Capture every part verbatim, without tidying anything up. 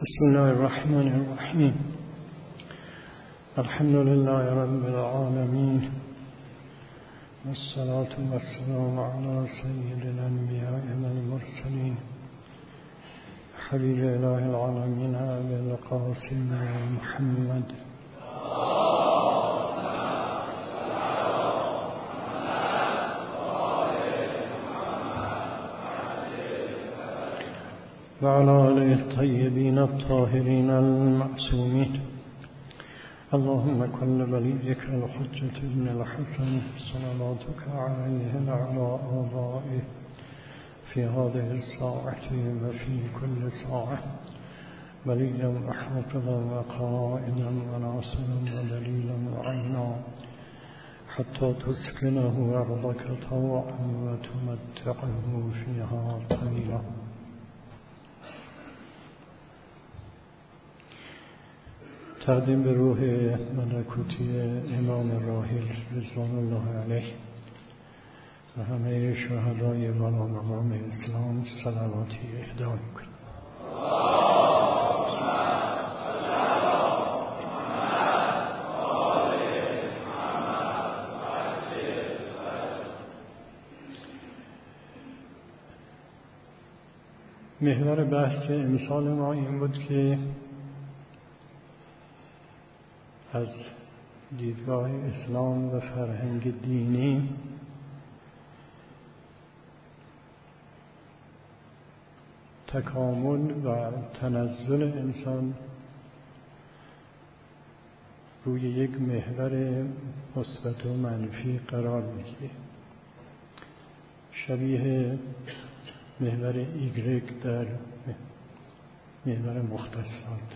بسم الله الرحمن الرحيم. الحمد لله رب العالمين، والصلاة والسلام على سيد الأنبياء والمرسلين حبيب إله العالمين أبي القاسم محمد وعلى آله الطيبين الطاهرين المعصومين. اللهم كن وليك الحجة ابن الحسن صلواتك عليه وعلى آبائه في هذه الساعة وفي كل ساعة وليا وحافظا وقائدا وناصرا ودليلا وعينا حتى تسكنه أرضك طوعا وتمتعه فيها طويلا. تقدیم به روح ملکوتی امام راحل رضوان الله علیه و همه شهدای والا مقام اسلام صلواتی اهدا می‌کنیم. محور بحث امسال ما این بود که از دیدگاه اسلام و فرهنگ دینی تکامل و تنزل انسان روی یک محور مثبت و منفی قرار میگیره، شبیه محور ایگرگ در محور مختصات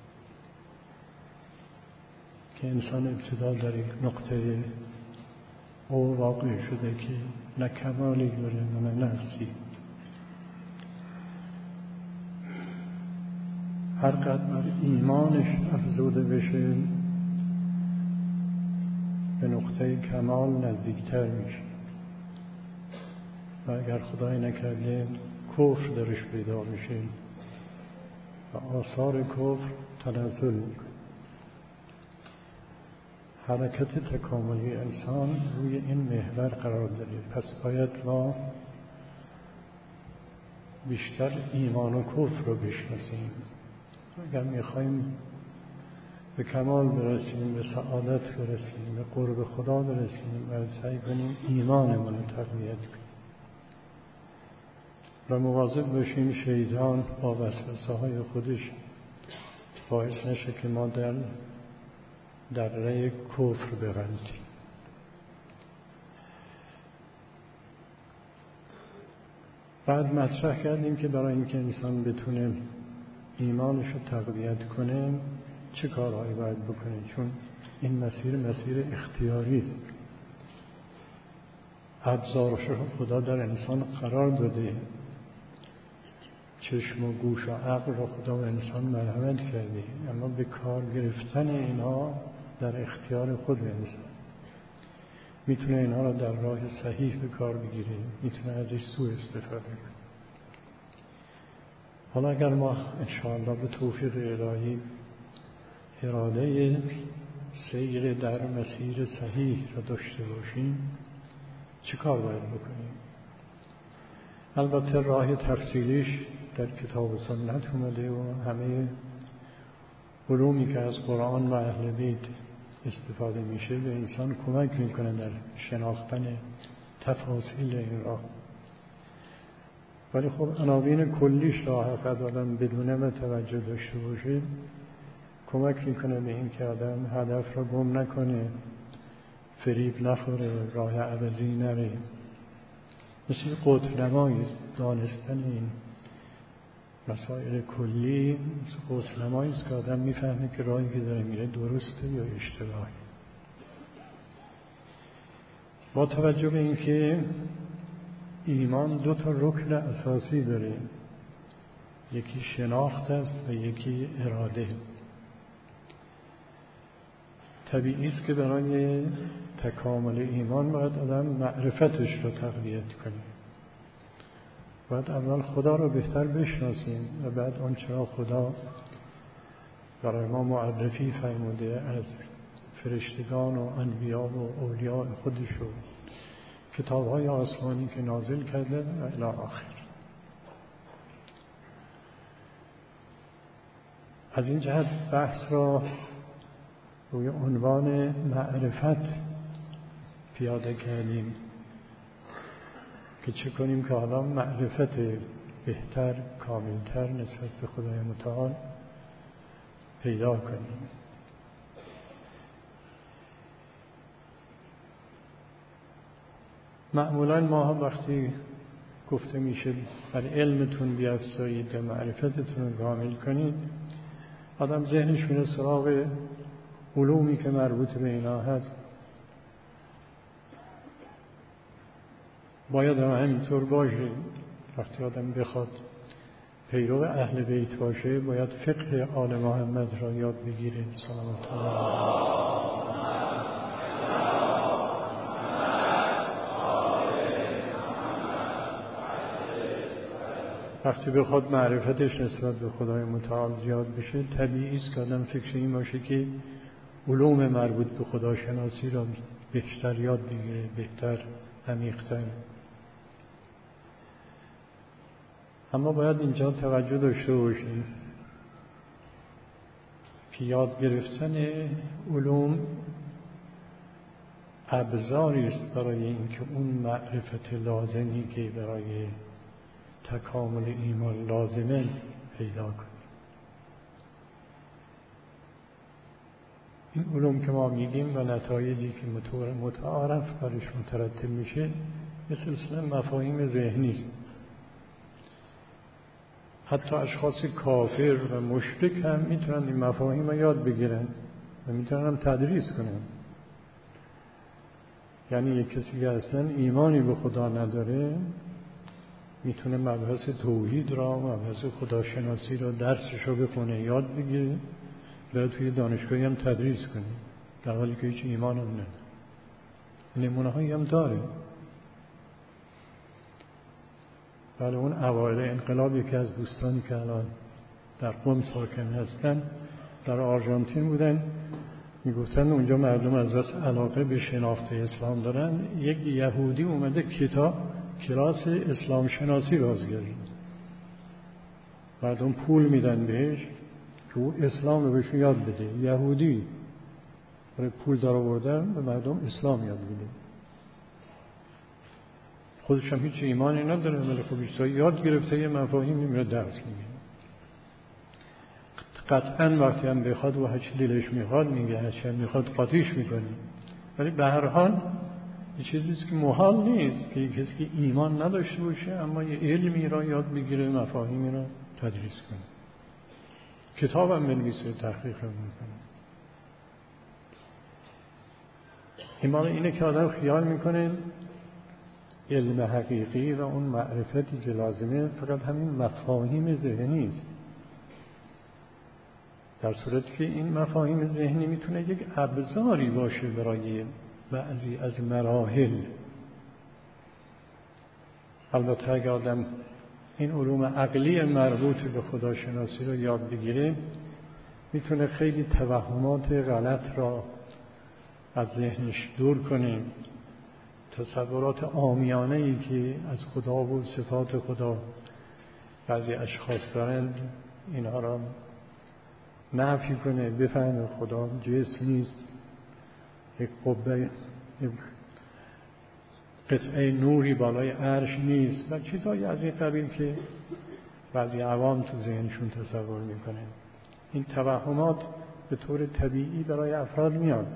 که انسان ابتدا در یک نقطه او واقع شده که نه کمالی داره نه نقصی. هر قدر ایمانش افزوده بشه به نقطه کمال نزدیکتر میشه و اگر خدای نکرده کفر درش پیدا بشه و آثار کفر تنزل میکنه. حرکت تکاملی انسان روی این محور قرار داره، پس باید ما بیشتر ایمان و کفر رو بشناسیم. اگر میخوایم به کمال برسیم، به سعادت برسیم، به قرب خدا برسیم، باید سعی کنیم ایمانمون رو تقویت کنیم و مواظب باشیم شیطان با وسوسه‌های خودش باعث نشه که ما در در راه کفر بغلطیم. بعد مطرح کردیم که برای اینکه انسان بتونه ایمانش رو تقویت کنه چه کارهایی باید بکنه، چون این مسیر مسیر اختیاری است. ابزارش رو خدا در انسان قرار داده، چشم و گوش و عقل رو خدا و انسان مرحمت کرده، اما به کار گرفتن اینها در اختیار خود انسان. میتونه اینها رو در راه صحیح به کار بگیره، میتونه ازش سوء استفاده کنه. حالا اگر ما انشاءالله به توفیق الهی اراده سیر در مسیر صحیح رو داشته باشیم چه کار باید بکنیم؟ البته راه تفصیلیش در کتاب و سنت اومده و همه علومی که از قرآن و اهل بیت استفاده میشه به انسان کمک میکنه در شناختن تفاصیل این راه. ولی خب عناوین کلیش راه فقط آدم بدون توجه داشته باشه کمک میکنه به این که آدم هدف را گم نکنه، فریب نخوره، راه عوضی نره. مثل قطب نمایی است دانستن این مسائل کلی، مثل قطب نمایی است که آدم میفهمه که راهی که داره میره درسته یا اشتباهی. با توجه به این که ایمان دو تا رکن اساسی داره، یکی شناخت است و یکی اراده. طبیعی است که برای تکامل ایمان باید آدم معرفتش رو تقویت کنه. باید اول خدا رو بهتر بشناسیم و بعد آنچه را خدا برای ما معرفی فرموده از فرشتگان و انبیا و اولیاء خودش و کتاب‌های آسمانی که نازل کرده و الی آخر. از این جهت بحث را روی عنوان معرفت پیاده کردیم که چه کنیم که حالا معرفت بهتر، کاملتر نسبت به خدای متعال پیدا کنیم. معمولا ما وقتی گفته میشه بر علمتون بیافزایید و معرفتتون رو کامل کنید، آدم ذهنش میره سراغ علومی که مربوط به اینا هست. باید هم همینطور باشه. وقتی آدم بخواد پیرو اهل بیت باشه باید فقه آل محمد را یاد بگیره صلوات الله. وقتی بخواد معرفتش نسبت به خدای متعال زیاد بشه، طبیعی است که آدم فکر این باشه که علوم مربوط به خداشناسی را بیشتر یاد بگیره، بهتر، عمیق‌تر. اما باید اینجا توجه داشته باشیم که یاد گرفتن علوم ابزاری است برای اینکه اون معرفت لازمی که برای تکامل ایمان لازمه پیدا کنیم. این علوم که ما میگیم و نتایجی که مطور متعارف برش مترتب میشه یه سلسله مفاهیم ذهنی است. حتی اشخاص کافر و مشرک هم میتونن این مفاهیم رو یاد بگیرن و میتونن هم تدریس کنن. یعنی یک کسی که اصلا ایمانی به خدا نداره میتونه مبحث توحید را، مبحث خداشناسی را درسش رو بخونه، یاد بگیره و توی دانشگاهی هم تدریس کنه در حالی که هیچ ایمان هم نداره. نمونه هایی هم داره. ولی اون اوایل انقلاب یکی از دوستانی که الان در قم ساکن هستن در آرژانتین بودن، میگفتن اونجا مردم از بس علاقه به شناخت اسلام دارن، یک یهودی اومده کتاب کلاس اسلام شناسی بازگردید. مردم پول میدن بهش که او اسلام رو بهشون یاد بده. یهودی برای پول دار آوردن به مردم اسلام یاد بده. خودش هم هیچ ایمانی نداره ولی خب یاد گرفته یه مفاهیمی میره درس میگه. قطعا وقتی هم بخواد و هرچی دلش میخواد میگه، هرچی هم میخواد قاطیش میکنه. ولی به هر حال یه چیزیست که محال نیست که کسی که ایمان نداشته باشه اما یه علمی را یاد بگیره، مفاهیمی را تدریس کنه. کتاب هم بنویسه، تحقیق هم میکنه. ایمان اینه که آدم خیال میکنه علم حقیقی و اون معرفتی که لازمه فقط همین مفاهیم ذهنی است، در صورتی که این مفاهیم ذهنی میتونه یک ابزاری باشه برای بعضی از مراحل. البته اگه آدم این علوم عقلی مربوط به خداشناسی رو یاد بگیره میتونه خیلی توهمات غلط را از ذهنش دور کنه. تصورات عامیانه ای که از خدا و صفات خدا بعضی اشخاص دارند اینها را نفی کنه، بفهمه خدا جسم نیست، یک قبه، یک قطعه نوری بالای عرش نیست و چیزایی از این قبیل که بعضی عوام تو ذهنشون تصور میکنه. این توهمات به طور طبیعی برای افراد میاد.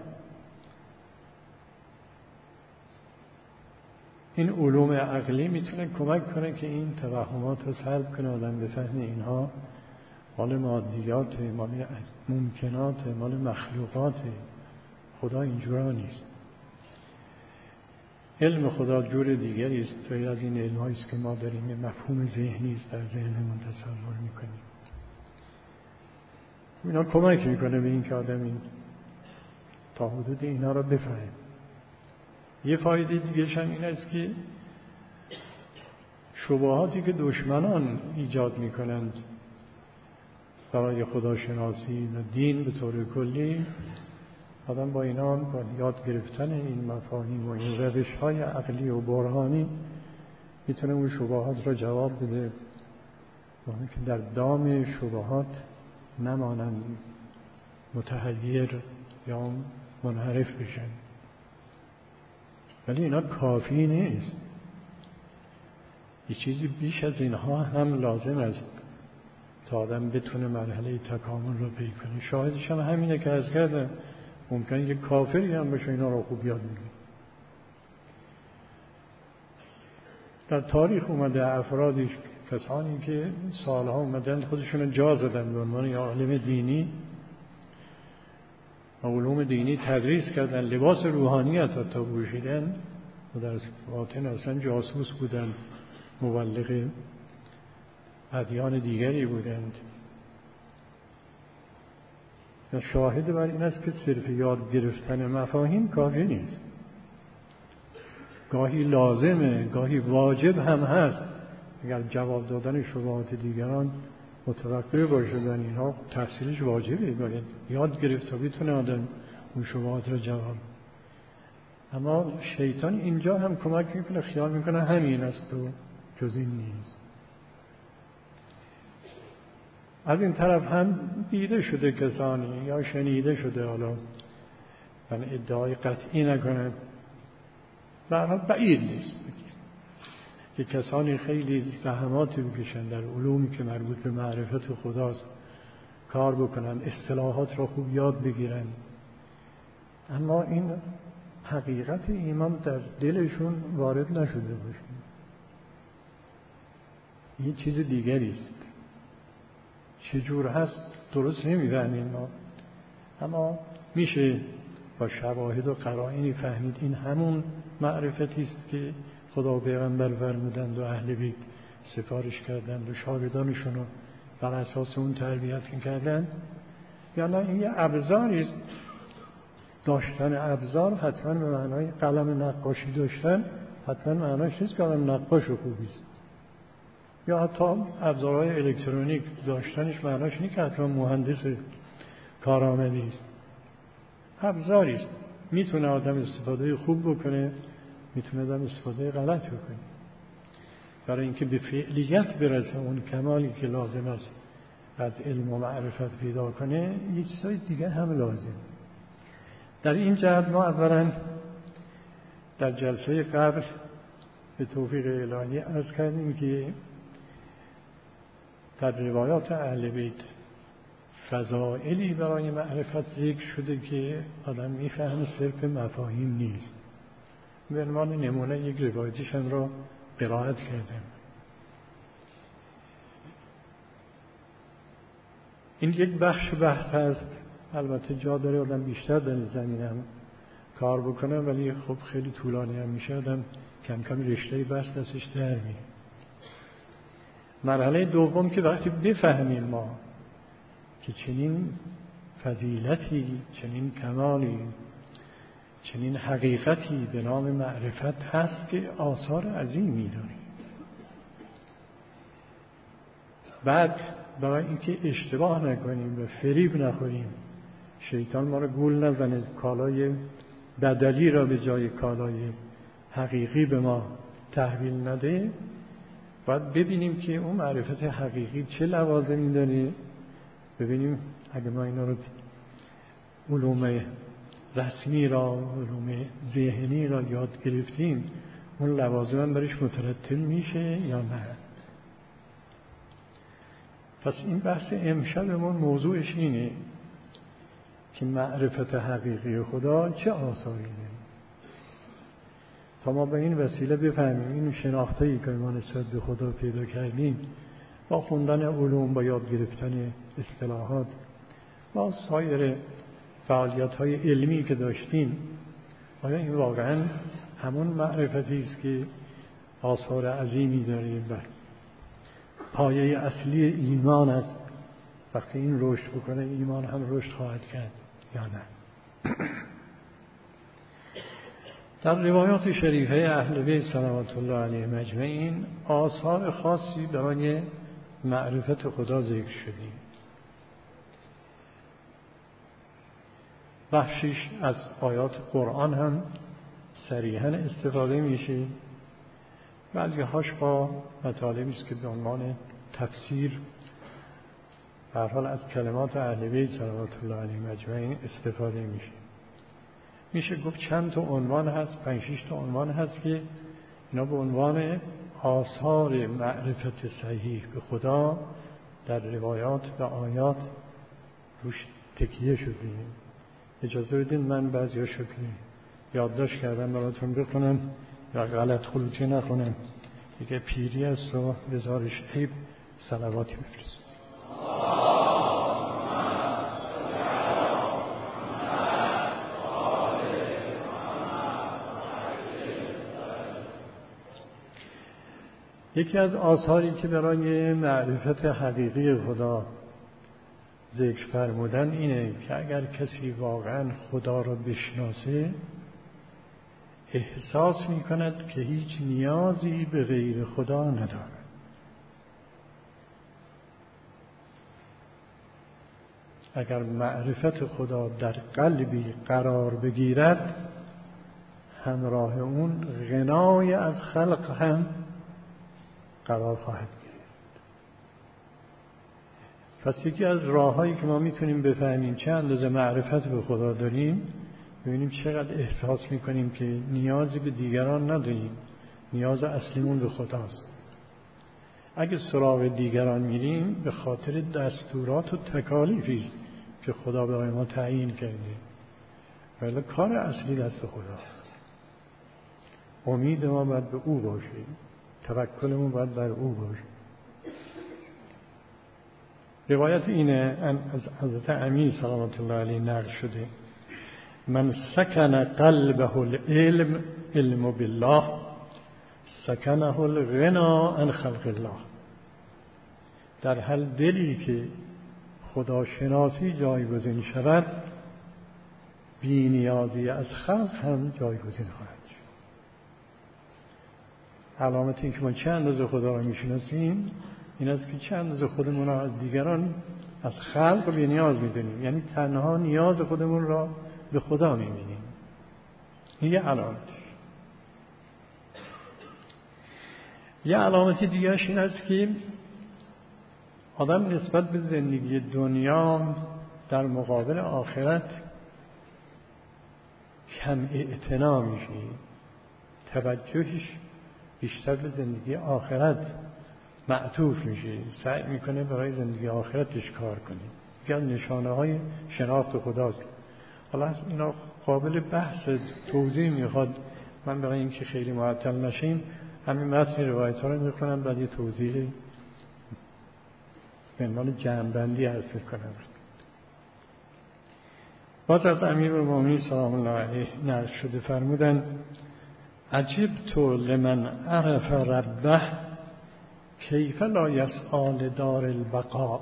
این علوم عقلی میتونه کمک کنه که این توهمات رو سلب کنه، آدم بفهمه اینها مال مادیات، مال ممکنات، مال مخلوقات. خدا اینجورا نیست. علم خدا جور دیگری است تا از این علم‌هایی است که ما داریم. مفهوم ذهنی است، در ذهنمون تصور میکنیم. اینا کمک میکنه به این که آدم این تا حدود اینا رو بفهمه. یه فایده دیگه‌ش هم این است که شبهاتی که دشمنان ایجاد میکنند برای خداشناسی و دین به طور کلی، آدم با اینا با یاد گرفتن این مفاهیم و این روش‌های عقلی و برهانی میتونه اون شبهات را جواب بده و که در دام شبهات نمانند، متحیر یا منحرف بشن. ولی اینا کافی نیست، یه چیزی بیش از اینها هم لازم است تا آدم بتونه مرحله تکامل رو پی کنه. شاهدش هم همینه که عرض کردم، ممکنه یه کافری هم باشه اینا رو خوب یاد میگیره. در تاریخ اومده افرادی، کسانی که سالها اومدن خودشون جا زدن به عنوان عالم دینی، علوم دینی تدریس کردن، لباس روحانیت حتی پوشیدن و در باطن اصلا جاسوس بودن، مبلغ ادیان دیگری بودند. و شاهد بر این است که صرف یاد گرفتن مفاهیم کافی نیست، گاهی لازمه، گاهی واجب هم هست. اگر جواب دادن شبهات دیگران متوقف باشه در اینها، تحصیلش واجبه، باید یاد گرفت تا بتونه آدم اون شبهات رو جواب. اما شیطان اینجا هم کمک میکنه، خیال میکنه همین است و جز این نیست. از این طرف هم دیده شده کسانی یا شنیده شده، حالا من ادعای قطعی نکنم، برای بعید نیست که کسانی خیلی زحماتی بکشن در علومی که مربوط به معرفت خداست کار بکنن، اصطلاحات را خوب یاد بگیرن، اما این حقیقت ایمان در دلشون وارد نشده باشه. این چیز دیگری است، چجور هست درست نمی‌فهمیم ما، اما میشه با شواهد و قرائنی فهمید این همون معرفتی است که خدا و پیغمبر فرمودند و اهل بیت سفارش کردند و شاگردانشون رو بر اساس اون تربیت می‌کردند، یا نه این یه ابزاری است. داشتن ابزار حتما به معنای قلم نقاشی داشتن حتما معناش نیست که آدم نقاش و خوبی است، یا حتی ابزارهای الکترونیک داشتنش معناش نیست که حتما مهندس کارآمدی است. ابزاری است، میتونه آدم استفاده خوب بکنه، میتونه آدم استفاده غلط بکنه. برای اینکه به فعلیت برسه، اون کمالی که لازم است از علم و معرفت پیدا کنه، یه چیزای دیگه هم لازم. در این جهت ما اولا در جلسه قبل به توفیق الهی عرض کردیم که در روایات اهل بیت فضائلی برای معرفت ذکر شده که آدم میفهمه صرف مفاهیم نیست. به عنوان نمونه یک روایتشان را قرائت کردم. این یک بخش بحث هست، البته جا داره آدم بیشتر در زمین هم کار بکنه، ولی خب خیلی طولانی هم میشه، آدم کم کم رشته بحث دستش در میره. مرحله دوم که وقتی بفهمیم ما که چنین فضیلتی، چنین کمالی، چنین حقیقتی به نام معرفت هست که آثار عظیمی داره، بعد برای اینکه اشتباه نکنیم و فریب نخوریم، شیطان ما رو گول نزنه، کالای بدلی را به جای کالای حقیقی به ما تحویل نده، باید ببینیم که اون معرفت حقیقی چه لوازمی داره. ببینیم اگه ما اینا رو علوم رسمی را، علوم ذهنی را یاد گرفتیم، اون لوازم هم برش مترتب میشه یا نه. پس این بحث امشبمون موضوعش اینه که معرفت حقیقی خدا چه آثاری داره، تا ما به این وسیله بفهمیم این شناخته‌ای که ما نسبت به خدا پیدا کردیم با خوندن علوم، با یاد گرفتن اصطلاحات، با سایر فعالیت‌های علمی که داشتیم، آیا این واقعاً همون معرفتی است که آثار عظیمی داره و پایه اصلی ایمان است؟ وقتی این رشد بکنه ایمان هم رشد خواهد کرد یا نه؟ در روایات شریفه اهل بیت صلوات الله علیهم اجمعین آثار خاصی برای معرفت خدا ذکر شده. بخشش از آیات قرآن هم صریحاً استفاده میشه، بعضی هاش با مطالبی است که به عنوان تفسیر به هر حال از کلمات اهل بیت صلوات الله علیهم اجمعین استفاده میشه. میشه گفت چند تا عنوان هست، پنج شش تا عنوان هست که اینا به عنوان آثار معرفت صحیح به خدا در روایات و آیات روش تکیه شده. اجازه بدین من بعضی هاشو که یادداشت کردم براتون بخونم یا غلط خلوطی نخونم، دیگه پیری است و بذارش عیب. صلواتی بفرست. یکی از آثاری که برای معرفت حقیقی خدا ذکر فرمودن اینه که اگر کسی واقعا خدا را بشناسه احساس می کند که هیچ نیازی به غیر خدا ندارد. اگر معرفت خدا در قلبی قرار بگیرد همراه اون غنای از خلق هم قرار خواهد گرفت. پس یکی از راه‌هایی که ما میتونیم بفهمیم چه اندازه معرفت به خدا داریم ببینیم چقدر احساس میکنیم که نیازی به دیگران نداریم، نیاز اصلیمون به خداست. اگه سراغ دیگران میریم به خاطر دستورات و تکالیفی است که خدا برای ما تعیین کرده، ولی کار اصلی دست خداست. امید ما باید به او باشه، توکلمون باید بر او باشه. روایت اینه از حضرت امیر سلامت الله علیه نقل شده: من سکن قلبه العلم علم بالله سکنه الغنا عن خلق الله. در هر دلی که خداشناسی جایگزین شود بی نیازی از خلق هم جایگزین خواهد شد. علامت این که ما چند اندازه خدا را میشناسیم این است که چند اندازه خودمون را از دیگران، از خلق بی نیاز میدونیم، یعنی تنها نیاز خودمون را به خدا میبینیم. این یه علامت. یه علامت دیگرش این است که آدم نسبت به زندگی دنیا در مقابل آخرت کم اعتنا میشه، توجهش بیشتر به زندگی آخرت معطوف میشه، سعی میکنه برای زندگی آخرتش کار کنه. یکی از نشانه های شناخت خداست. حالا اینا قابل بحث توضیح میخواد، من برای اینکه خیلی معطل نشیم همین متن روایت ها رو میخونم بعد یه توضیح به عنوان جمع‌بندی عرض میکنم. باز از امیرالمومنین سلام الله علیه نقل شده فرمودن: عجبت لمن عرف ربه کیف لا یسعی دار البقاء.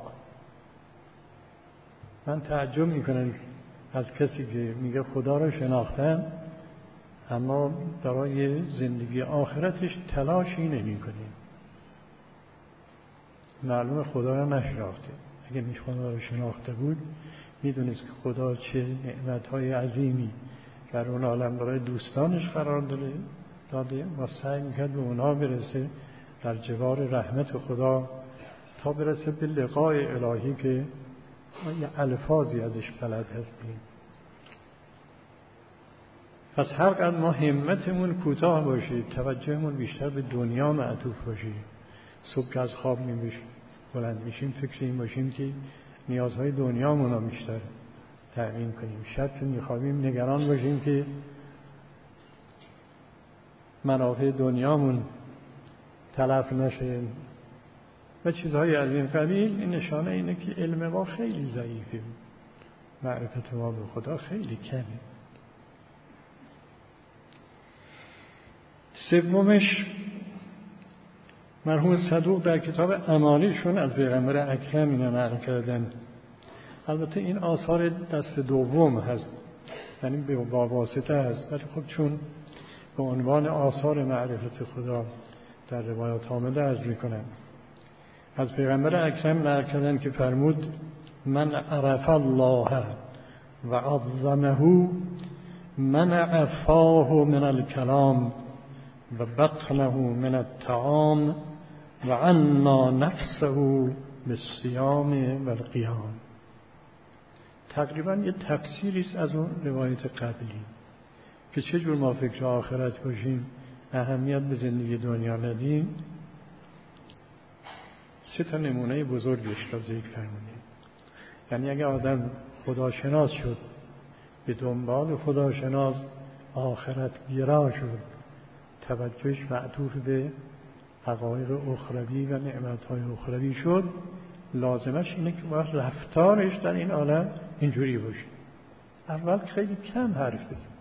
من تعجب میکنم از کسی که میگه خدا رو شناختم اما برای زندگی آخرتش تلاشی نمیکنه. معلوم خدا رو نشناخته. اگه میش خدا رو شناخته بود میدونست که خدا چه نعمتهای عظیمی در اون عالم برای دوستانش قرار داده داده و سعی میکرد به اونها برسه در جوار رحمت خدا تا برسه به لقای الهی که یه الفاظی ازش بلد هستیم. پس هر قدر ما همتمون کوتاه باشه، توجهمون بیشتر به دنیا معطوف باشه، صبح که از خواب میشیم بلند میشیم فکر این باشیم که نیازهای دنیامون رو بیشتر تأمین کنیم، شب که میخوابیم نگران باشیم که منافع دنیامون تلف نشه و چیزهای از این قبیل. این نشانه اینه که علم ما خیلی ضعیفه، معرفت ما به خدا خیلی کمه. سومش مرحوم صدوق در کتاب اعمالیشون از پیغمبر اکرم اینا نقل کردن. البته این آثار دست دوم هست، یعنی به واسطه هست، ولی خب چون به عنوان آثار معرفت خدا در روایات حامله عرض میکنن. از پیغمبر اکرم نقل کردن که فرمود: من عرف الله و عظمه منع فاه من الکلام و بطنه من الطعام و عنا نفسه بالصیام و القیام. تقریبا یه تفسیری است از اون روایت قبلی که چجور ما فکر آخرت باشیم، اهمیت به زندگی دنیا ندیم. سه تا نمونه بزرگش را ذکر فرمودیم. یعنی اگه آدم خداشناس شد، به دنبال خداشناس آخرت گرا شد، توجهش معطوف به حقایق اخروی و نعمت‌های اخروی شد، لازمش اینه که باید رفتارش در این عالم اینجوری باشه. اول خیلی کم حرف بزن.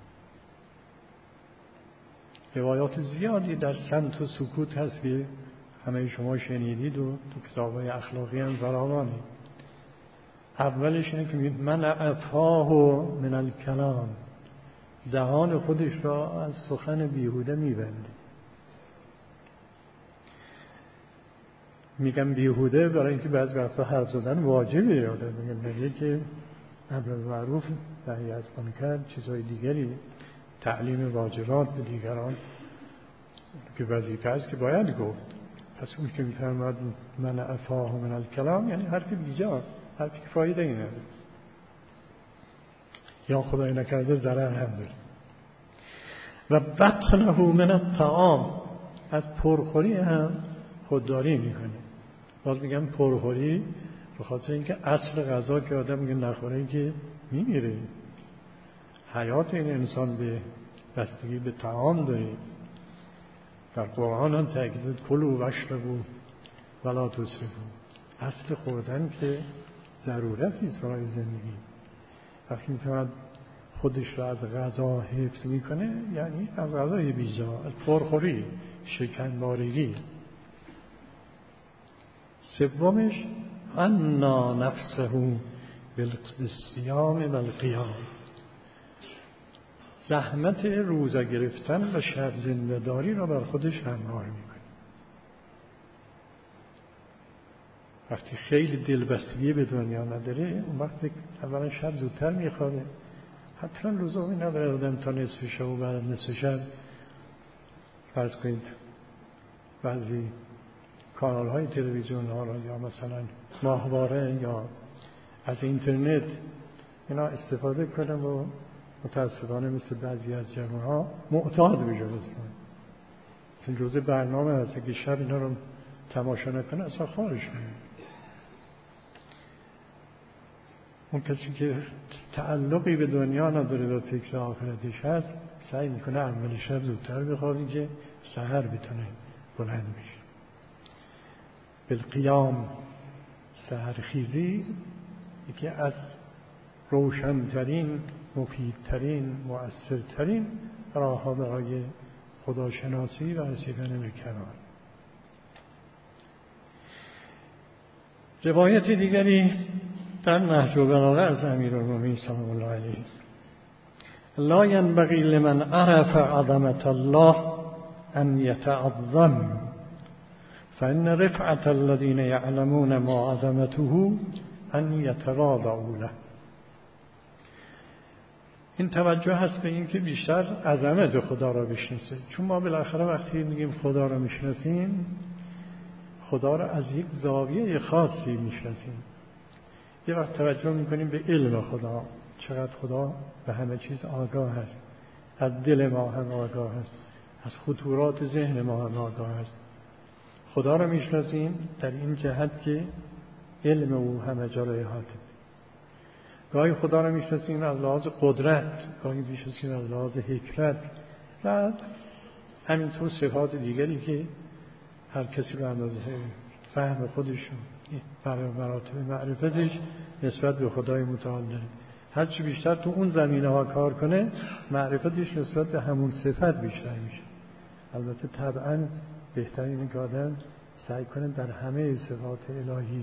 روایات زیادی در صمت و سکوت هست که همه شما شنیدید و تو کتاب‌های اخلاقی هم فراوانه. اولش اینه که میگه من افاه من الکلام، دهان خودش را از سخن بیهوده میبنده. میگم بیهوده برای اینکه بعضی وقتا حرف زدن واجبه. یادم میگم میگه که امر معروف نهی از منکر، چیزهای دیگری، تعلیم واجبات به دیگران که وظیفه است که باید گفت. پس اون که میفرماد من افاه من الکلام یعنی حرف بیجا، حرفی که فایده ای نداره یا خدای نکرده ضرر هم داره. و بطنه من الطعام، از پرخوری هم خودداری میکنه. باز میگم پرخوری به خاطر اینکه اصل غذا که آدم میگه نخوره که میمیره. حیات این انسان به بستگی به طعام داره. در قرآن هم تاکید کلوا واشربوا ولا تسرفوا. اصل خوردن که ضرورتی است برای زندگی. وقتی میفهمد خودش را از غذا حفظ میکنه یعنی از غذای بیجا، از پرخوری، شکنبارگی. سومش عنا نفسه بالصیام و القیام، زحمت روزه گرفتن و شب زنده‌داری را بر خودش همراه میکنه. وقتی خیلی دلبستگی به دنیا نداره، اون وقت اولا شب زودتر میخوابه، حتما لزومی نداره آدم تا نصف شب و بعد نصف شب فرض کنید بعضی کانال های تلویزیون ها را یا مثلا ماهواره یا از اینترنت اینا استفاده کنم و متاسفانه مثل بعضی از جمعه ها معتاد بشه بزنن. چون جزء برنامه هست که شب اینا رو تماشا نکنه اصلا خارش کنه. اون کسی که تعلقی به دنیا نداره و فکر آخرتش هست سعی میکنه اول شب زودتر بخوابه که سحر بتونه بلند بشه. بالقیام، سحرخیزی یکی از روشنترین، مفیدترین، مؤثرترین راه ها برای خداشناسی و رسیدن به کمال. روایت دیگری در نهج البلاغه از امیرالمومنین سلام الله علیه است: لا ينبغي لمن عرف عظمة الله ان يتعظم فإن رفعة الذين يعلمون ما عظمته ان يتواضعوا له. این توجه هست به این که بیشتر عظمت خدا را بشناسه. چون ما بالاخره وقتی میگیم خدا را میشناسیم، خدا را از یک زاویه خاصی میشناسیم. یه وقت توجه میکنیم به علم خدا، چقدر خدا به همه چیز آگاه است، از دل ما هم آگاه است، از خطورات ذهن ما هم آگاه است. خدا را میشناسیم در این جهت که علم او همه جا را احاطه. گاهی خدا را میشناسیم از لحاظ قدرت، گاهی میشناسیم از لحاظ حکمت و همینطور صفات دیگری که هر کسی به اندازه فهم خودشون برای مراتب معرفتش نسبت به خدای متعال داره. هرچی بیشتر تو اون زمینه ها کار کنه، معرفتش نسبت به همون صفت بیشتر میشه. البته طبعا بهترین که آدم سعی کنه در همه صفات الهی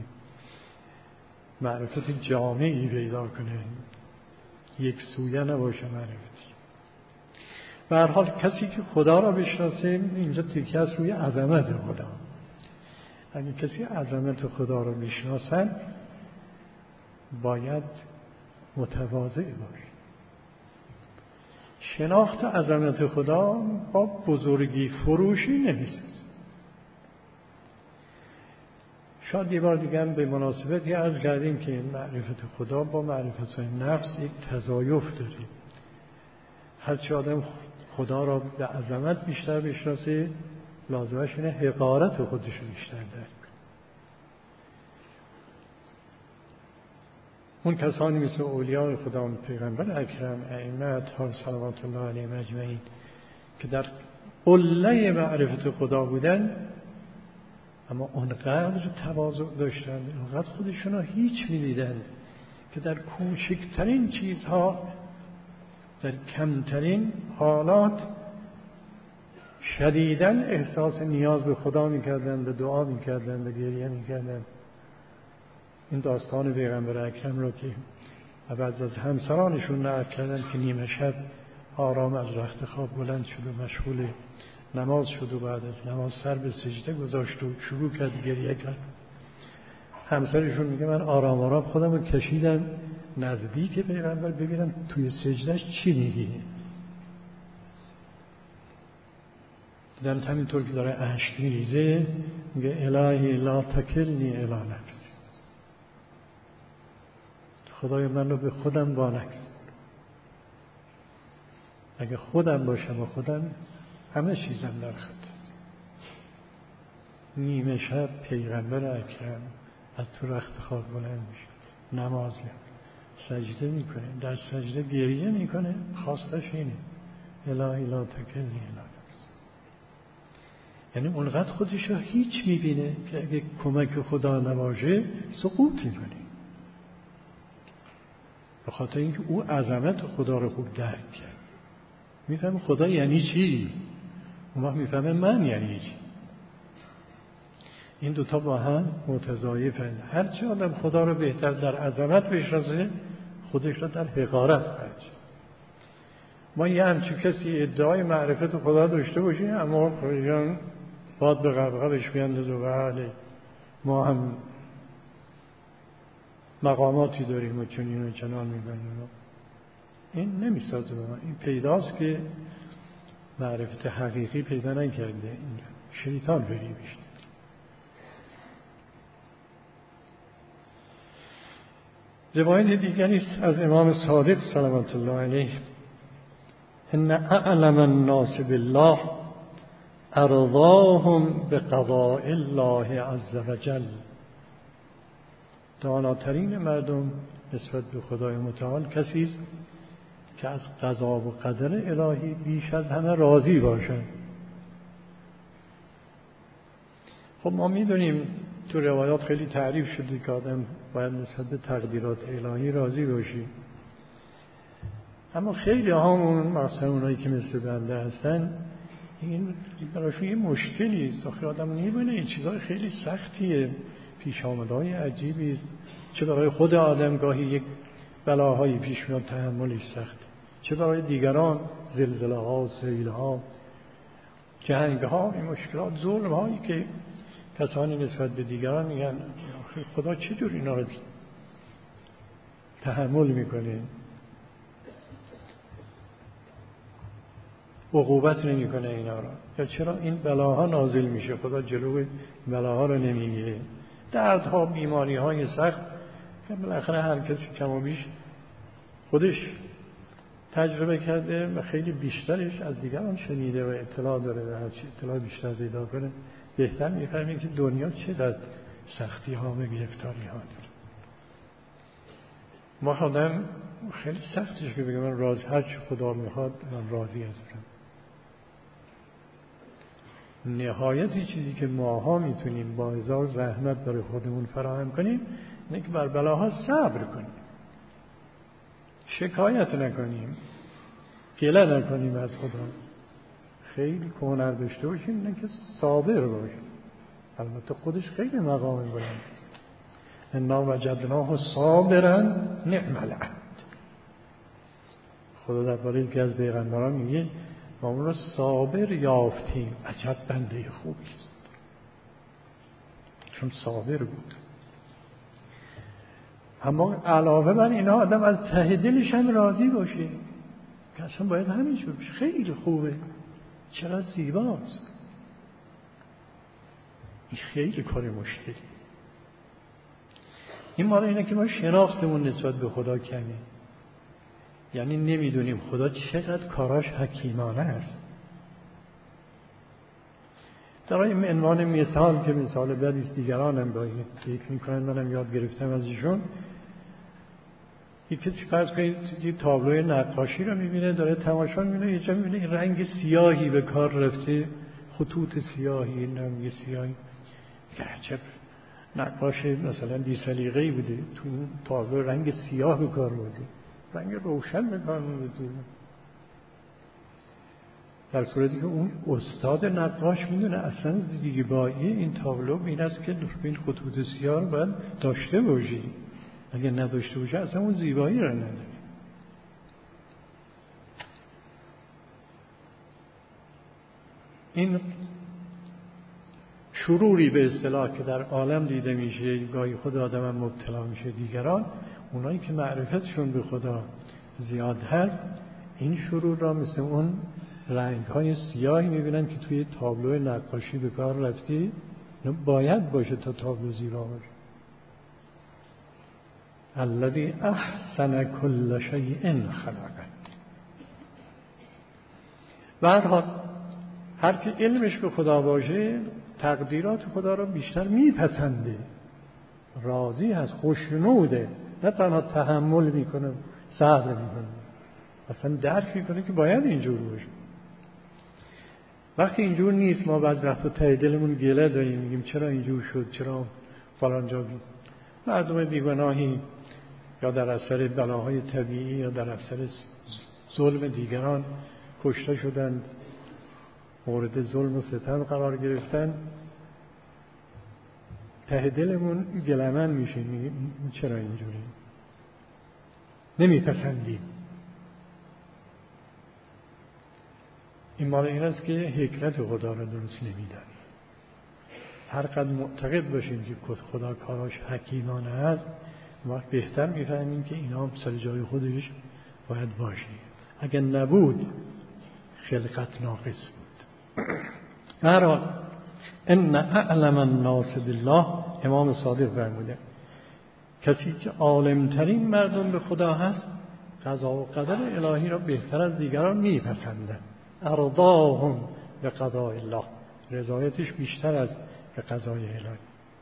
معرفت جامعی پیدا کنه، یک سویه نباشه معرفتی. به هر حال کسی که خدا را بشناسه، اینجا تکیه از روی عظمت خدا. اگه کسی عظمت خدا را بشناسه باید متواضع باش. شناخت عظمت خدا با بزرگی فروشی نمیسازه. شاید یه بار دیگه هم به مناسبتی عرض کردیم که معرفت خدا با معرفت نفس یک تضایف داریم. هرچی آدم خدا را به عظمت بیشتر بشناسه، لازمش اینه حقارت خودش رو بیشتر درک کنه. اون کسانی مثل اولیاء خدا، پیغمبر اکرم، ائمه اطهار صلوات الله علیهم اجمعین که در قله معرفت خدا بودن، اما اونقدر تواضع داشتند، اونقدر خودشون رو هیچ می‌دیدند که در کوچکترین چیزها، در کمترین حالات شدیداً احساس نیاز به خدا می‌کردند، به دعا می‌کردند، به گریه می‌کردند. این داستان پیغمبر اکرم رو که بعض از همسرانشون نقل کردند که نیمه شب آرام از رخت خواب بلند شد و مشغول نماز شد و بعد از نماز سر به سجده گذاشت و شروع کرد گریه کرد. همسرشون میگه من آرام آرام خودم رو کشیدم نزدیک پیغمبر ببینم توی سجدهش چی میگه. دیدم همینطور که داره اشک میریزه میگه الهی لا تکلنی الی نفسی، خدای من رو به خودم وانگذار. اگه خودم باشم و خودم همه چیزم در خطر. نیمه شب پیغمبر اکرم از تو رخت خواب بلند میشه، نماز میکنه، سجده میکنه، در سجده گریه میکنه، خواستش اینه الهی لا تکلنی الی نفسی. یعنی اونقدر خودش رو هیچ میبینه که اگه کمک خدا نباشه سقوط میکنه. به خاطر اینکه او عظمت خدا رو خوب درک کرد، میفهمه خدا یعنی چی، اون وقت میفهمه من یعنی چی. این دوتا با هم متضایفن. هرچی آدم خدا رو بهتر در عظمت بشناسه، خودش رو در حقارت خرج. ما یه همچی کسی ادعای معرفت خدا داشته باشیم، اما خیلیان باد به قبقبش بیندازه و بله ما هم مقاماتی داریم و چنین و چنان میکنیم. این نمیسازه به ما. این پیداست که معرفت حقیقی پیدا نکرده، این شیطان فریبش. روایت دیگری است از امام صادق صلوات الله علیه: ان اعلم الناس بالله ارضاهم بقضاء الله عز وجل. داناترین مردم نسبت به خدای متعال کسی است که از قضا و قدر الهی بیش از همه راضی باشد. خب ما میدونیم تو روایات خیلی تعریف شده که آدم باید نسبت به تقدیرات الهی راضی باشی، اما خیلی همون مثلا اونایی که مثل بنده هستن این براشون یه مشکلی است. آخه آدم میبینه این چیزهای خیلی سختیه، پیش آمدهای عجیبی است. چه برای خود آدم گاهی یک بلاهایی پیش میاد تحملش سخت، چه برای دیگران زلزله ها، سیل ها، جنگ ها، این مشکلات، ظلم هایی که کسانی نسبت به دیگران میگن خدا چجور اینا رو تحمل میکنه، عقوبت نمیکنه اینا رو، یا چرا این بلاها نازل میشه خدا جلوی بلاها رو نمیگیره. دردها، بیماری های سخت که بالاخره هر کسی کم و بیش خودش تجربه کرده و خیلی بیشترش از دیگران شنیده و اطلاع داره و هرچی اطلاع بیشتر پیدا کنه بهتر میفهمیم که دنیا چقدر سختی ها و گرفتاری ها داره. ما آدم خیلی سختش که بگه من راضی، هر چی خدا میخواد من راضی هستم. نهایتی چیزی که ماها میتونیم با هزار زحمت برای خودمون فراهم کنیم اینه که بر بلاها صبر کنیم، شکایت نکنیم، گله نکنیم از خدا، خیلی هنر داشته باشیم اینه که صابر باشیم. البته خودش خیلی مقام بلند است. انا وجدناه صابرا نعم العبد. خدا درباره یکی از پیغمبران میگه ما اون رو صابر یافتیم، عجب بنده خوبی است، چون صابر بود. اما علاوه بر اینا آدم از ته دلش هم راضی باشه که اصلا باید همینجور بشه. خیلی خوبه، چقدر زیباست. این خیلی کار مشکلی. این مال اینه که ما شناختمون نسبت به خدا کمه، یعنی نمیدونیم خدا چقدر کاراش حکیمانه است. در این عنوان مثال که مثال بدیست، دیگرانم با این فکر میکنن، منم یاد گرفتم از ایشون. یک کسی فرض کنید یه تابلوی نقاشی رو میبینه، داره تماشا میبینه، یه جا میبینه این رنگ سیاهی به کار رفته، خطوط سیاهی، نمی سیاهی، عجب نقاش مثلا بی سلیقه‌ای بوده، تو این تابلو رنگ سیاه به کار برده، رنگ روشن به کار برده. در صورتی که اون استاد نقاش میدونه اصلا زیبایی این تابلو این است که این خطوط سیاه رو باید داشته باشی، اگر نداشته باشه اصلا اون زیبایی رو نداره. این شروری به اصطلاح که در عالم دیده میشه، گاهی خود آدم هم مبتلا میشه دیگران، اونایی که معرفتشون به خدا زیاد هست این شرور را مثل اون رنگ‌های سیاهی می‌بینن که توی تابلو نقاشی به کار رفتی، باید باشه تا تابلو زیبا باشه. الذی احسن کل شیء خلقه. به هر حال هر که علمش به خدا باشه تقدیرات خدا را بیشتر میپسنده، راضی هست، خوشنوده، نه تنها تحمل میکنه، صبر میکنه، اصلا درک میکنه که باید اینجور باشه. وقتی اینجور نیست ما بعد وقتا ته دلمون گله داریم، میگیم چرا اینجور شد، چرا فلان جا بود. مردم بیگناهی یا در اثر بلاهای طبیعی یا در اثر ظلم دیگران کشته شدند، مورد ظلم و ستم قرار گرفتن، ته دلمون گله‌مند میشه، میگیم چرا اینجوری، نمیپسندیم. این مال این است که حکمت خدا را درست نمیدانیم. هر قدر معتقد باشیم که خدا کاراش حکیمانه است، وقت بهتر میفهمیم که اینا سر جای خودش باید باشه. اگر نبود خلقت ناقص بود. هر ان اعلم الناس بالله، امام صادق فرموده کسی که عالمترین مردم به خدا هست قضا و قدر الهی را بهتر از دیگران میپسندند. ارضاهم به قضاء الله، رضایتش بیشتر از به قضای الهی.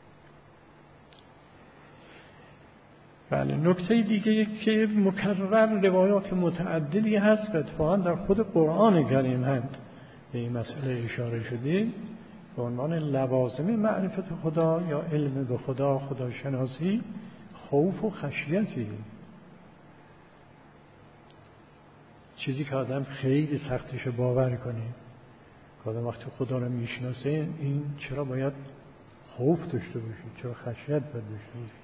بله، نکته دیگه که مکرر روایات متعددی هست و اتفاقا در خود قرآن کریم هم به این مسئله اشاره شده، به عنوان لوازم معرفت خدا یا علم به خدا، خداشناسی، خوف و خشیتی. چیزی که آدم خیلی سختش باور کنه که آدم وقتی خدا رو میشناسه این چرا باید خوف داشته باشه، چرا خشیت باید داشته باشه.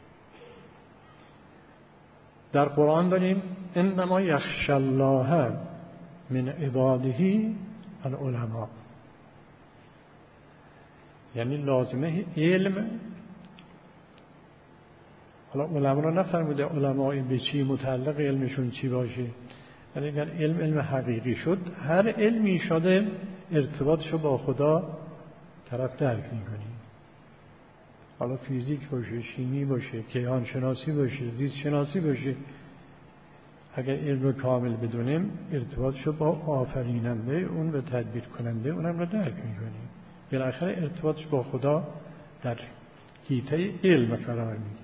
در قرآن داریم انما یخشی الله من عباده العلماء، یعنی لازمه علم. حالا علما رو نفرموده علماء به چی متعلق علمشون چی باشه، یعنی اگر علم علم حقیقی شد، هر علمی شده ارتباطشو با خدا طرف درک میکنی. حالا فیزیک باشه، شیمی باشه، کیهان شناسی باشه، زیست شناسی باشه، اگر علم کامل بدونیم ارتباطشو با آفریننده اون و تدبیر کننده اونم رو درک میکنیم. بالاخره ارتباطش با خدا در حیطه علم قرار میگیره.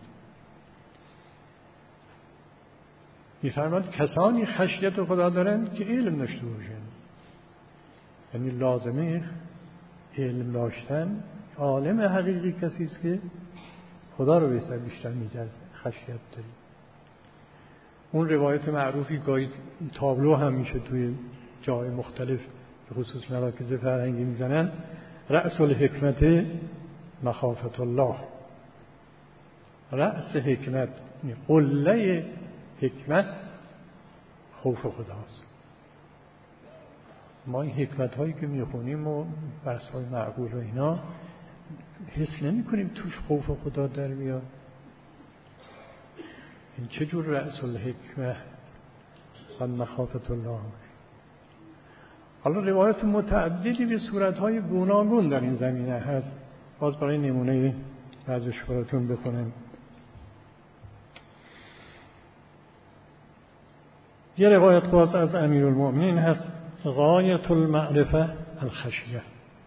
میفرماد کسانی خشیت خدا دارند که علم داشته باشند، یعنی لازمه علم داشتن. عالم حقیقی کسی است که خدا رو بهتر بیشتر می‌جزه، خشیت داره. اون روایت معروفی گاهی تابلو هم میشه توی جای مختلف به خصوص مراکز فرهنگی میزنن، رأس الحکمت مخافت الله. رأس حکمت، قله حکمت خوف خداست. ما این حکمت هایی که میخونیم و بحث های معقول و اینا حس نمی کنیم توش خوف خدا در میاد. این چه جور رأس الحکمه و مخافت الله. حالا روایت متعددی به صورتهای گوناگون در این زمینه هست. باز برای نمونه بعضش براتون بکنم. یه روایت باز از امیرالمؤمنین هست: غایت المعرفه الخشیه،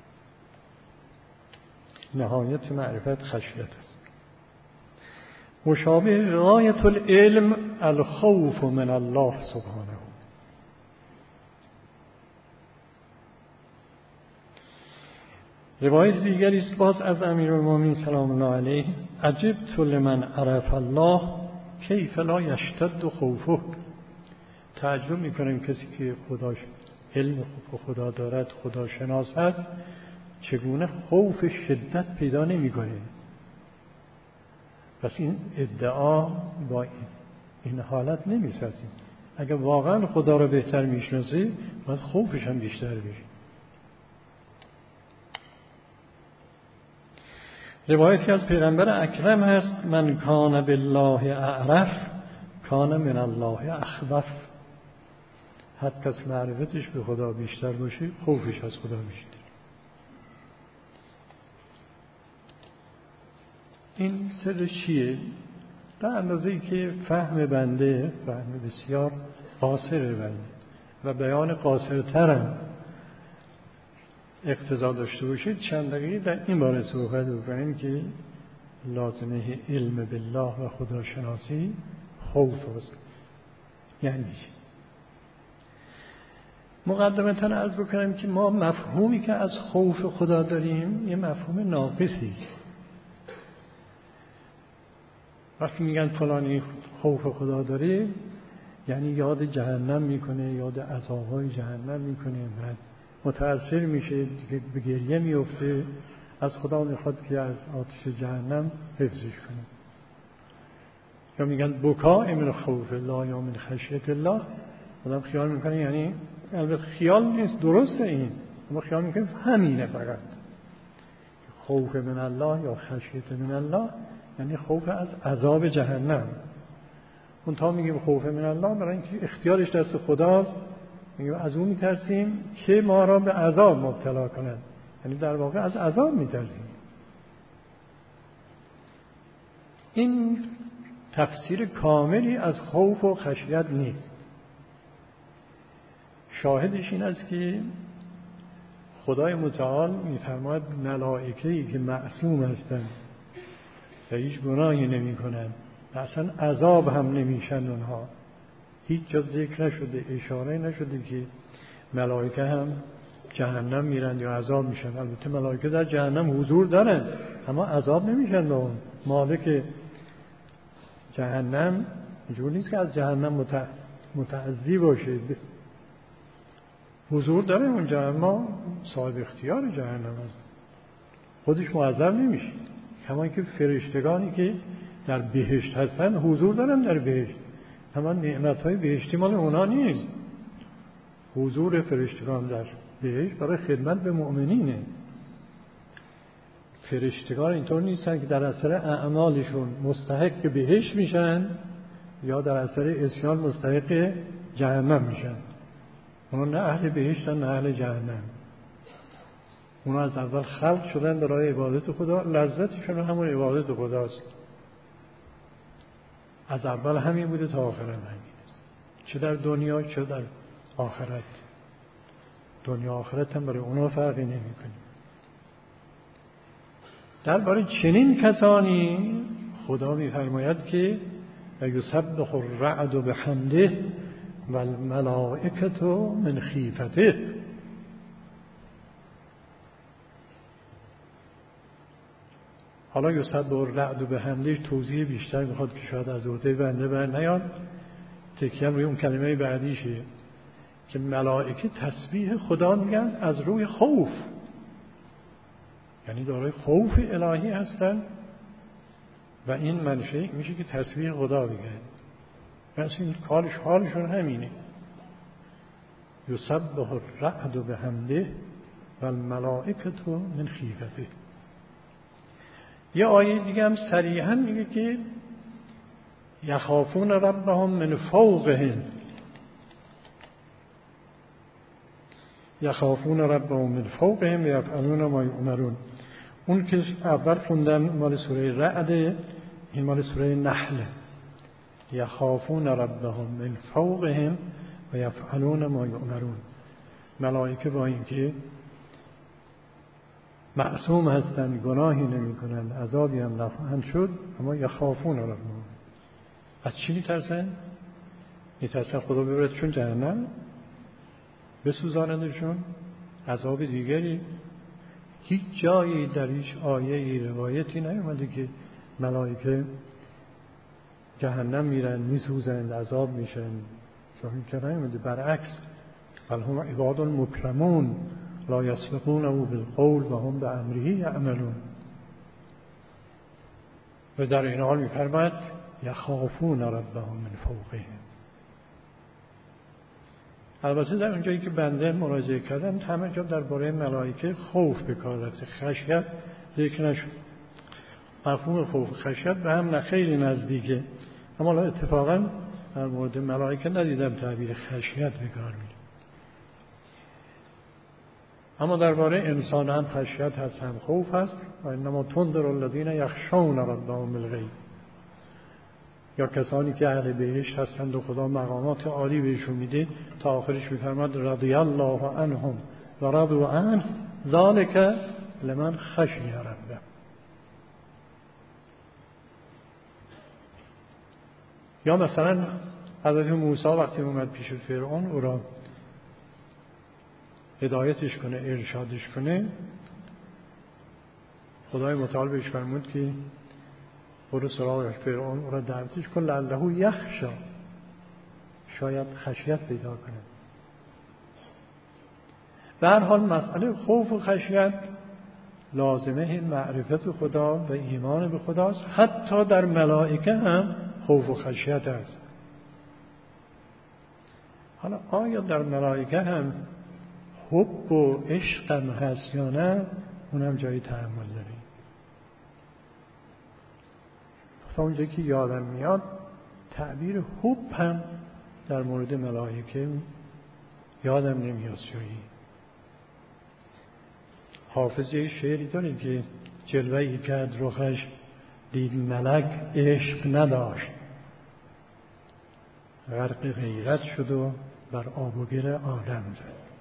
نهایت معرفت خشیت است. مشابه غایت العلم الخوف من الله سبحانه. روایت دیگری است باز از امیرالمؤمنین سلام الله علیه: عجبت لمن عرف الله کیف لا یشتد خوفه. تعجب میکنم کسی که خداش علم خدا دارد، خدا شناس هست، چگونه خوف شدت پیدا نمیکنه. پس این ادعا با این, این حالت نمیسازی. اگر واقعا خدا رو بهتر میشناسی باید خوفش هم بیشتر بشه. روایتی از پیغمبر اکرم هست: من کان بالله اعرف کان من الله اخوف. هر کس معرفتش به خدا بیشتر باشه خوفش از خدا بیشتر. این سر چیه؟ در اندازه‌ای که فهم بنده فهم بسیار قاصر بنده و بیان قاصرترم اقتضا داشته باشید چند دقیقه در این باره صحبت بکنیم که لازمه علم بالله و خداشناسی خوف است. یعنی مقدمتاً عرض بکنم که ما مفهومی که از خوف خدا داریم یه مفهوم ناقصی. وقتی میگن فلانی خوف خدا داره یعنی یاد جهنم میکنه، یاد عذابهای جهنم میکنه، بعد متأثر میشه که به گریه میفته، از خدا میخواد که از آتش جهنم حفظش کنه. یا میگن بکا من خوف الله یا من خشیت الله. آدم خیال میکنه، یعنی البته خیال نیست، درسته این، اما خیال میکنه همینه فقط. خوف من الله یا خشیت من الله یعنی خوف از عذاب جهنم. اون تا میگیم خوف من الله برای اینکه اختیارش دست خداست، میگیم از اون میترسیم که ما را به عذاب مبتلا کنند، یعنی در واقع از عذاب میترسیم. این تفسیر کاملی از خوف و خشیت نیست. شاهدش این است که خدای متعال میفرماید ملائکه‌ای که معصوم هستند و هیچ گناهی نمی کنند و اصلا عذاب هم نمیشن، اونها هیچ جا ذکر نشده، اشاره نشده که ملائکه هم جهنم میرن یا عذاب میشن. البته ملائکه در جهنم حضور دارن اما عذاب نمیشن به اون. مالک جهنم اینجور نیست که از جهنم متعذی باشه، حضور داره اونجا اما صاحب اختیار جهنم است، خودش معذب نمیشه. کما که فرشتگانی که در بهشت هستن حضور دارن در بهشت، اما نعمت‌های بهشتی مال اونا نیست. حضور فرشتگان در بهشت برای خدمت به مؤمنینه. فرشتگان اینطور نیستن که در اثر اعمالشون مستحق بهشت میشن یا در اثر عصیان مستحق جهنم میشن. اونا نه اهل بهشتن نه اهل جهنم. اونا از اول خلق شدن برای عبادت خدا، لذتشون همون عبادت خداست. از اول همین بوده تا آخر هم همین است، چه در دنیا چه در آخرت. دنیا آخرت هم برای اونا فرقی نمی کنه. درباره چنین کسانی خدا می فرماید که یسبح الرعد بحمده و الملائکة من خیفته. حالا یسبح الرعد بحمده توضیح بیشتر میخواد که شاید از عهده بنده بر نیاد. تکیم روی اون کلمه بعدیشه که ملائکه تسبیح خدا میگن از روی خوف، یعنی دارای خوف الهی هستن و این منشأ میشه که تسبیح خدا بگن. پس این کارش حالشون همینه. یسبح الرعد بحمده و الملائکة من خیفته. یه آیه دیگه هم صریحا میگه که یخافون ربهم من فوقهم یخافون ربهم من فوقهم و یفعلون ما یؤمرون. اون که اول خوندن مال سوره رعد، این مال سوره نحل. یخافون ربهم من فوقهم و یفعلون ما یؤمرون. ملائکه با اینکه معصوم هستند، گناهی نمی کنند، عذابی هم نخواهند شد، اما یخافون ربهم. از چی میترسن؟ میترسن خدا ببردشون جهنم، بسوزاندشون، عذاب دیگری. هیچ جایی در هیچ آیه روایتی نیومده که ملائکه جهنم میرن، میسوزند، عذاب میشن. شاید که نیومده، برعکس. بل هم عباد مکرمون لا یسبقونه بالقول و هم به امره یعملون. و در این حال میفرماید یخافون ربهم من فوقهم. البته در اونجایی که بنده مراجعه کردم همه جا درباره ملائکه خوف به کار رفته، خشیت ذکر نشد. مفهوم خوف و خشیت به هم خیلی نزدیکه، اما اتفاقا در مورد ملائکه ندیدم تعبیر خشیت به کار میره. اما درباره انسان هم خشیت هست، هم خوف هست. و انما تنذر الذین یخشون ربهم بالغیب. یا کسانی که اهل بهشت هستند و خدا مقامات عالی بهشون میده، تا آخرش میفرماد رضی الله عنهم و رضوا عنه ذلک لمن خشی ربه. یا مثلا حضرت موسی وقتی اومد پیش فرعون او را هدایتش کنه، ارشادش کنه، خدای متعال بهش فرمود که برو سراغ فرعون، او را دعوتش کن لعله یخشا، شاید خشیت پیدا کنه. به هر حال مسئله خوف و خشیت لازمه معرفت خدا و ایمان به خداست. حتی در ملائکه هم خوف و خشیت است. حالا آیا در ملائکه هم حب و عشق هم هست یا نه؟ اونم جای تأمل داره. تا اونجایی که یادم میاد تعبیر حب هم در مورد ملائکه یادم نمیاد جایی. حافظ یه شعری داره که جلوه‌ای کرد رخش دید ملک عشق نداشت، غرق غیرت شد و بر آب و گل آدم زد.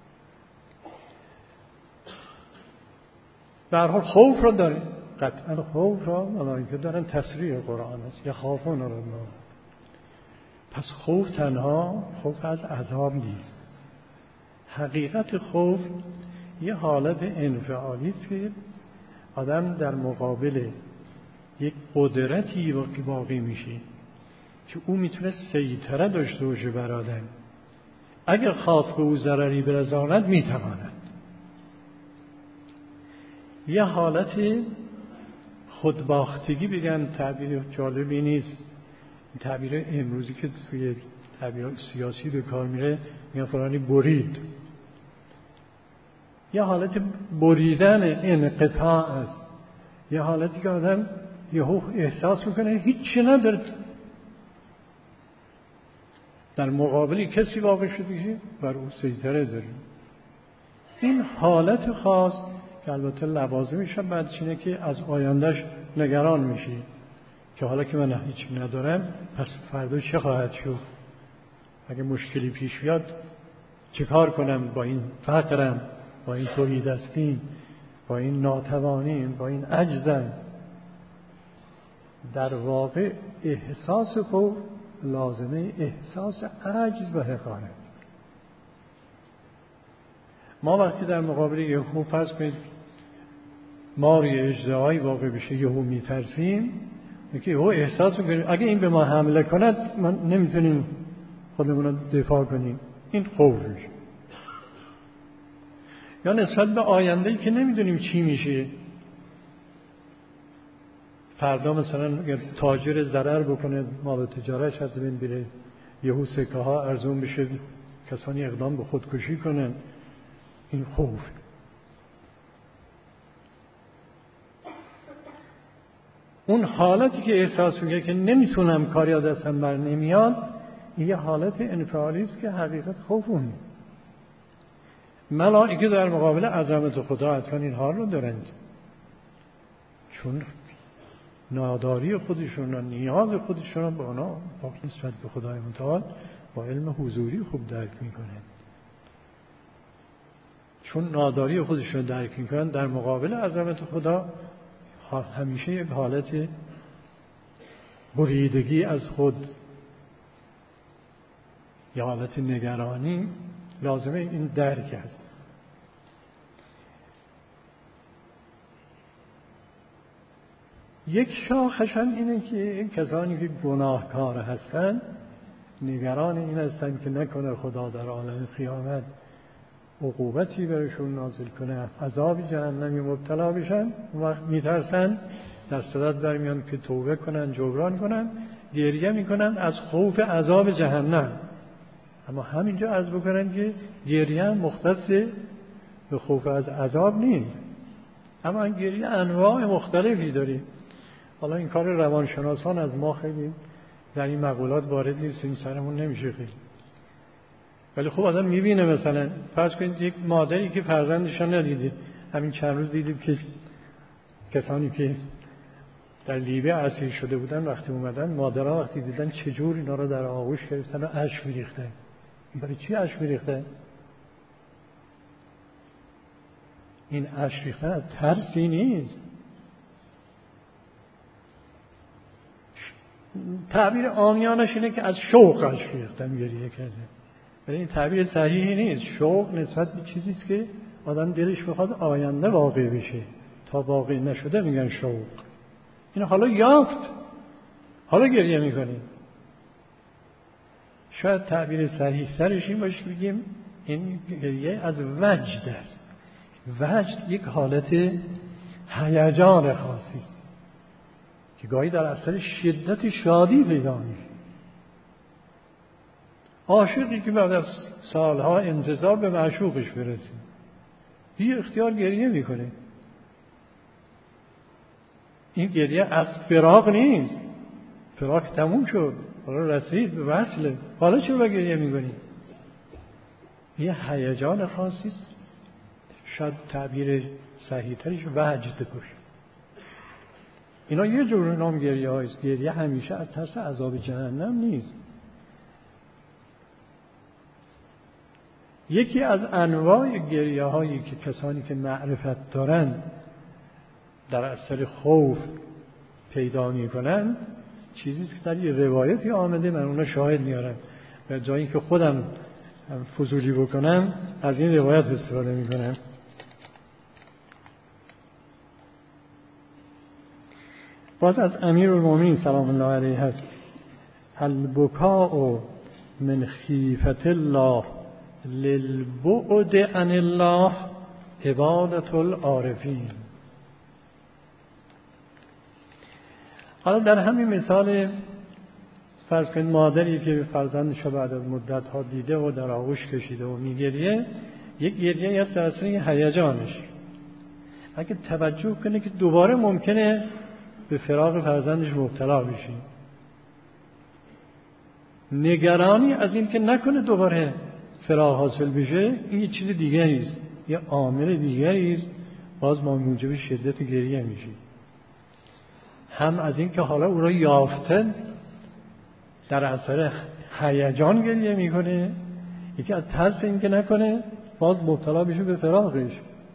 به هر حال خوف را داره، قطعا خوف را ملائکه دارن. تصریح قرآن است یخافون ربهم. پس خوف تنها خوف از عذاب نیست. حقیقت خوف یه حالت انفعالی است که آدم در مقابل یک قدرتی واقع میشه که او میتونه سیطره داشته باشه بر آدم. اگر خواست به او ضرری برساند میتواند. یه حالت خودباختگی، بگن تعبیر جالبی نیست، این تعبیر امروزی که توی تعبیر سیاسی به کار میره، میگن فلانی برید. یه حالت بریدن انقطاع است. یه حالتی که آدم یهو احساس میکنه هیچی نداره، در مقابلی کسی واقع شده که بر او سیطره داره. این حالت خاص که البته لوازمش هم بعدش اینه که از آیندهش نگران میشه که حالا که من هیچی ندارم پس فردا چه خواهد شد؟ اگه مشکلی پیش بیاد چه کار کنم با این فقرم، با این تهیدستیم، با این ناتوانیم، با این عجزم؟ در واقع احساس خوف لازمه احساس عجز و حقارت. ما وقتی در مقابل یه خوف فرض کنید ماری اجزایی واقع بشه یهو میترسیم، که یهو احساس میکنیم اگه این به ما حمله کند ما نمیتونیم خودمون رو دفاع کنیم. این خوفش. یا نسبت به آینده‌ای که نمیدونیم چی میشه، فردا مثلا اگر تاجر ضرر بکنه مال تجارتش از بین بره، یهو سکه ها ارزون بشه، کسانی اقدام به خودکشی کنن، این خوف. اون حالتی که احساس میکنه که نمیتونم کاری از دستم بر نمیاد، این یه حالت انفعالی است که حقیقت خوفونه. ملائکه در مقابل عظمت خدا حتما این حال رو دارند، چون ناداری خودشون و نیاز خودشون به اونا با نسبت به خدای متعال با علم حضوری خوب درک میکنند. چون ناداری خودشون درک میکنن در مقابل عظمت خدا همیشه یک حالت بریدگی از خود یا حالت نگرانی لازمه این درک است. یک شاخش هم اینه که این کسانی که گناهکار هستند نگران این هستند که نکنه خدا در عالم قیامت عقوبتی برشون نازل کنه، عذاب جهنمی مبتلا بشن. اون وقت میترسن، در صورت برمیان که توبه کنن، جبران کنن، گریه میکنن از خوف عذاب جهنم. اما همینجا عرض بکنن که گریه مختص به خوف از عذاب نیست، اما این گریه انواع مختلفی داره. حالا این کار روانشناسان از ما خیلی در این مقولات وارد نیستیم، سرمون نمیشه خیلی. ولی خب آدم میبینه، مثلا فرض کنید یک مادری که فرزندشان ندیده، همین چند روز دیدید که کسانی که در لیبی اسیر شده بودن وقتی اومدن، مادرها وقتی دیدن چجور اینا رو در آغوش گرفتن و اشک میریختن. برای چی اشک میریختن؟ این اشک ریختن از ترسی نیست، تعبیر عامیانش اینه که از شوق اشک ریختن، گریه کرده. ولی این تعبیر صحیحی نیست. شوق نسبت به چیزی است که آدم دلش بخواد آینده واقع بشه، تا واقع نشده میگن شوق. این حالا یافت، حالا گریه میکنیم. شاید تعبیر صحیح ترش این باشه بگیم این گریه از وجد است. وجد یک حالت هیجان خاصی است که گاهی در اثر شدت شادی پیدا میشه. عاشقی که بعد از سالها انتظار به معشوقش برسه، بی اختیار گریه میکنه. این گریه از فراق نیست، فراق تموم شد، حالا رسید به وصله، حالا چرا گریه میکنی؟ یه هیجان خاصی است. شاید تعبیر صحیح ترش وجد باشه. اینا یه جور نام گریه هایست. گریه همیشه از ترس عذاب جهنم نیست. یکی از انواع گریه هایی که کسانی که معرفت دارند در اثر خوف پیدا می کنند چیزی که در یه روایتی آمده، من اونها شاهد میارم و جایی که خودم فضولی بکنم از این روایت استفاده می کنم. باز از امیرالمومنین سلام الله علیه هست: البکاء من خیفة الله للبعد عن الله عبادة العارفین. حالا در همین مثال فرض کنید مادری که فرزندش بعد از مدت ها دیده و در آغوش کشیده و میگریه، یک گریه است در اثر هیجانش. اگه توجه کنه که دوباره ممکنه به فراق فرزندش مبتلا بشه، نگرانی از این که نکنه دوباره فراق حاصل بشه، این یه چیز دیگری است، یه عامل دیگری است، باز ما موجب شدت گریه میشه. هم از این که حالا او را یافته در اثر هیجان گریه میکنه، یکی از ترس این که نکنه باز مبتلا بشه به فراقش.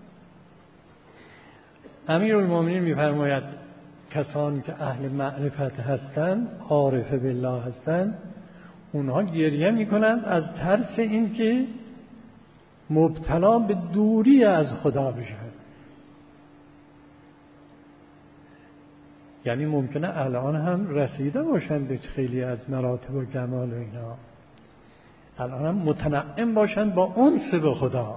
امیرالمومنین میفرماید کسانی که اهل معرفت هستند، عارف بالله هستند، اونها گریه میکنند از ترس این که مبتلا به دوری از خدا بشه. یعنی ممکنه الان هم رسیده باشن به خیلی از مراتب و کمال و اینا، الان هم متنعم باشن با انس به خدا،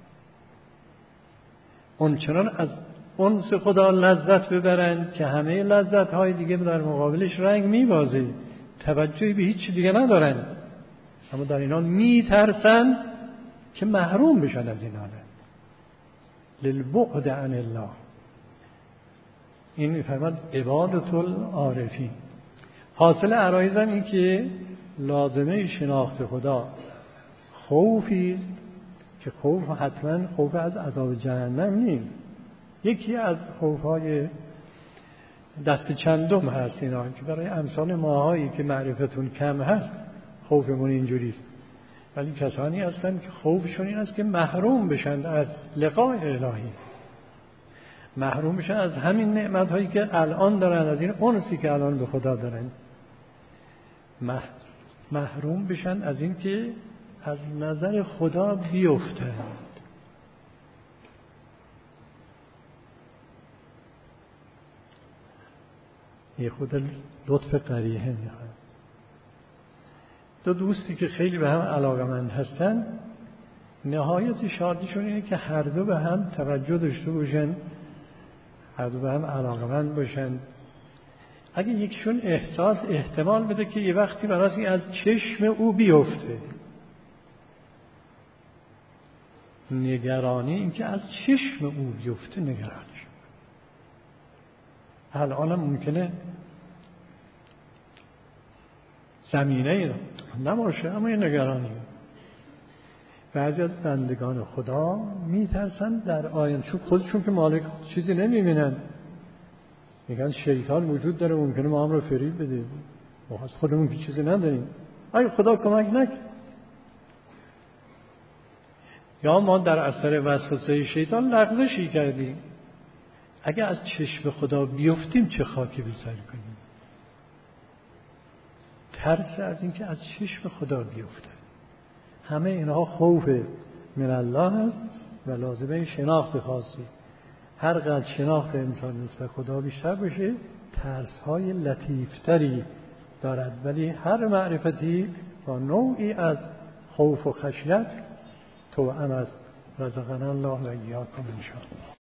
اونچنان از انس خدا لذت ببرن که همه لذت های دیگه در مقابلش رنگ میبازه، توجهی به هیچ دیگه ندارن، اما در اینا میترسن که محروم بشن از این حالت. للبعد عن الله. این میفرماد عبادة العارفین. حاصل عرایزم این که لازمه شناخت خدا خوفی است که خوف حتما خوف از عذاب جهنم نیست. یکی از خوفهای دست چندم هست اینا که برای امثال ماهایی که معرفتون کم هست خوفمون اینجوریست، ولی کسانی هستن که خوفشون این است که محروم بشن از لقاء الهی، محروم بشن از همین نعمت‌هایی که الان دارن، از این انسی که الان به خدا دارن، محروم بشن از این که از نظر خدا بیفتند. یه خود لطف قریحه میخواد. دو دوستی که خیلی به هم علاقمند هستن، نهایت شادیشون اینه که هر دو به هم توجه داشته باشن، هر دو به هم علاقمند باشن. اگه یکیشون احساس احتمال بده که یه وقتی برای از چشم او بیفته، نگرانی این که از چشم او بیفته نگرانی شد. الان ممکنه زمینه نباشه اما یه نگرانی. بعضی از بندگان خدا میترسن در آینده، چون خودشون که مالک چیزی نمیبینن، میگن شیطان وجود داره ممکنه ما هم رو فریب بده، ما از خودمون که چیزی نداریم، اگه خدا کمک نکنه. یا ما در اثر وسوسه شیطان لغزشی کردیم، اگه از چشم خدا بیفتیم چه خاکی به سر کنیم. ترس از این که از چشم خدا بیفته. همه اینها خوف من الله است و لازمه شناخت خاصی. هر قدر شناخت انسان نسبت خدا بیشتر بشه، ترس های لطیفتری دارد، ولی هر معرفتی با نوعی از خوف و خشیت توأم است. رزقنا الله و ایاکم ان شاء الله.